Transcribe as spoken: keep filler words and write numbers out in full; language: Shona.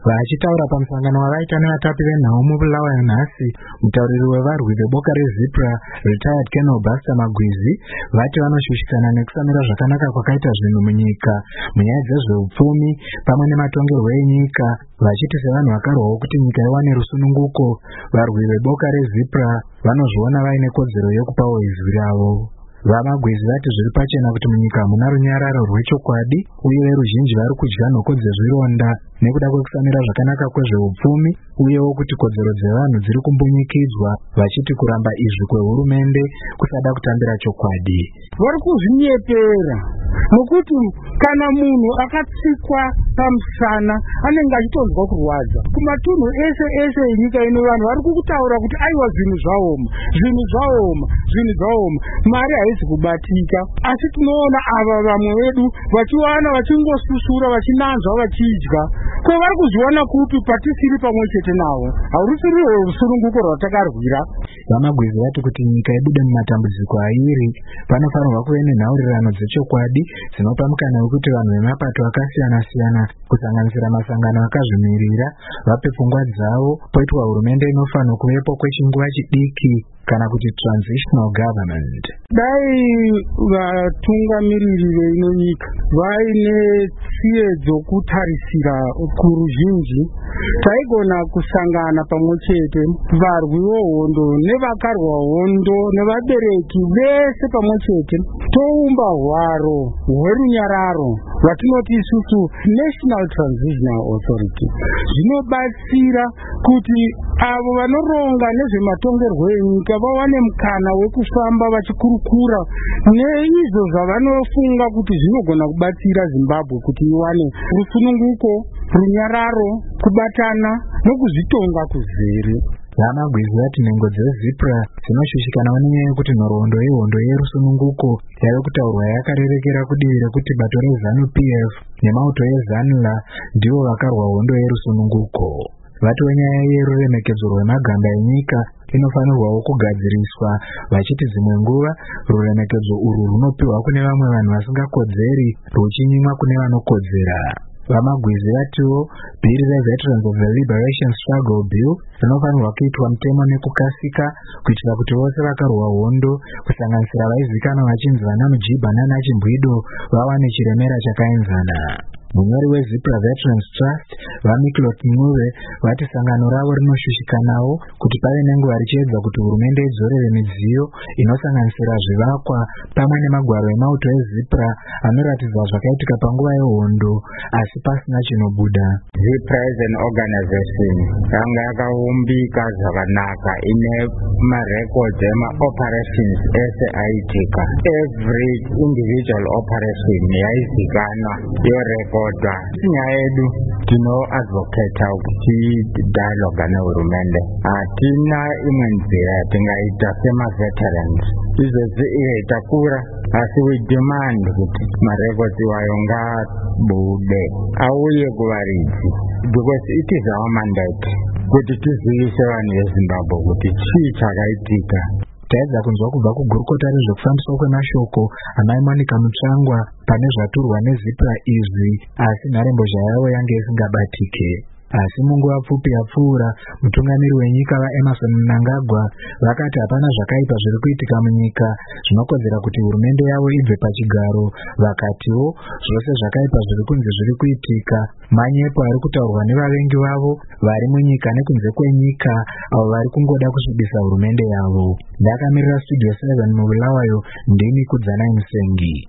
Vachitaura pamusangano wavaita nevatapi venhau muBulawayo nhasi, mutauriri wevarwi veboka reZIPRA retired Colonel Buster Magwizi vati vanoshushikana nekusamira zvakanaka kwakaita zvinhu munyika munyaya dzezveupfumi pamwe nematongerwo enyika, vachiti sevanhu vakarwawo kuti nyika iwane rusununguko, varwi veboka reZIPRA vanozviona vaine kodzero yokupawo izwi ravo. Vamagwizi vati zviri pachena kuti munyika hamuna runyararo rwechokwadi uye veruzhinji vari kudya nhoko dzezvironda nekuda kwekusamira zvakanaka kwezveupfumi, uyewo kuti kodzero dzevanhu dziri kumbunyikidzwa, vachiti kuramba izvi kwehurumende kusada kutambira chokwadi. Vari kuzvinyepera nokuti kana munhu akatsikwa pamusana anenge achitonzwa kurwadza. Kumatunhu ese ese enyika ino vanhu vari kutaura kuti aiwa zvinhu zvaoma, zvinhu zvaoma, zvinhu zvaoma, mari haisi kubatika. Asi tinoona ava vamwe vedu vachiwana vachingosusura vachinanzva vachidya. Ko vari kuzviona kuti patisiri pamwe chete navo haurusiri rusununguko rwatakarwira. Vamagwizi vati kuti nyika ibude mumatambudziko airi panofanirwa kuve nenhaurirano dzechokwadi dzinopa mukana wekuti vanhu vemapato akasiyana-siyana kusanganisira masangano akazvimirira vape pfungwa dzavo, poitwa hurumende inofanirwa kuvepo kwechinguva chidiki kana kuti transitional government. Dai vatungamiriri veino nyika vaine tsiye dzokutarisira kuruzhinji, taigona kusangana pamwe chete varwi vohondo nevakarwa hondo nevabereki vese pamwe chete toumba hwaro hwerunyararo hwatinoti isusu National Transitional Authority. Zvinobatsira kuti avo vanoronga nezvematongerwo enyika vawane mukana wekufamba vachikurukura neizvo zvavanofunga kuti zvinogona kubatsira Zimbabwe kuti iwane rusununguko, runyararo, kubatana nokuzvitonga kuzere. Vamagwizi vati nhengo dzeZIPRA dzinoshushikanawo nenyaya yekuti nhoroondo yehondo yerusununguko yave kutaurwa yakarerekera kudivi rekuti bato reZANU P F nemauto eZANLA ndivo vakarwa hondo yerusununguko. Vati wenyaya yeruremekedzo rwemaganda enyika inofanirwawo kugadziriswa, vachiti dzimwe nguva ruremekedzo urwu runopiwa kune vamwe vanhu vasingakodzeri ruchinyimwa kune vanokodzera. Vamagwizi vatiwo bhiri reVeterans of the Liberation Struggle Bill rinofanirwa kuitwa mutemo nekukasika kuitira kuti vose vakarwa hondo kusanganisira vaizikanwa vachinzi vana Mujiba nana Chimbwido vawane chiremera chakaenzana. Munyori weZIPRA Veterans Trust vaMiklot Mnuve vati sangano ravo rinoshushikanawo kuti pave nenguva richiedza kuti hurumende idzorere midziyo inosanganisira zvivakwa pamwe nemagwaro emauto eZIPRA anoratidza zvakaitika panguva yehondo asi pasina chinobuda. ZIPRA is an organization yanga yakaumbika zvakanaka ine marecords ema-operations ese aitika. Every individual operation yaizikanwa yorecord. Nyaya yedu tinoadvocata kuti dialogue nehurumende. Hatina imwe nzira yatingaita sema-veterans. Izvezvi iye takura asi we demand kuti marecords iwayo ngabude auye kuvaridzi because it is our mandate kuti tizivise vanhu veZimbabwe kuti chii chakaitika. Taedza kunzwa kubva kugurukota rezvekufambiswa kwemashoko amai Monica Mutsvangwa pane zvaturwa neZIPRA izvi, asi nharembozha yavo yange isingabatike. Asi munguva pfupi yapfuura mutungamiri wenyika vaEmerson Mnangagwa vakati hapana zvakaipa zviri kuitika munyika zvinokodzera kuti hurumende yavo ibve pachigaro. Vakatiwo zvose zvakaipa zviri kunze zviri kuitika, manyepo ari kutaurwa nevavengi vavo vari munyika nekunze kwenyika avo vari kungoda kusvibisa hurumende yavo. Ndakamirira Studio seven muBulawayo, ndini Kudzanai Musengi.